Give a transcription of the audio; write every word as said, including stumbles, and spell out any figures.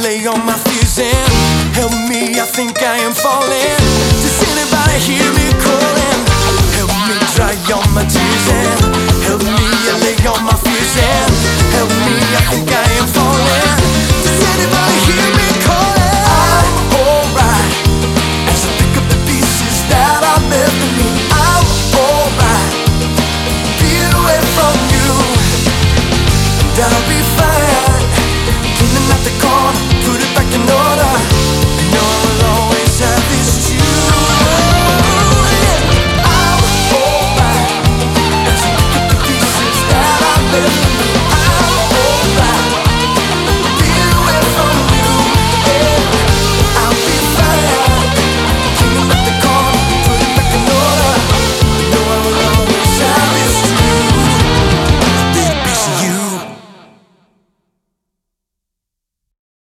lay all my fears and help me, I think I am falling. Does anybody hear me calling? Help me dry all my tears and help me, I lay all my fears and help me, I think I am falling.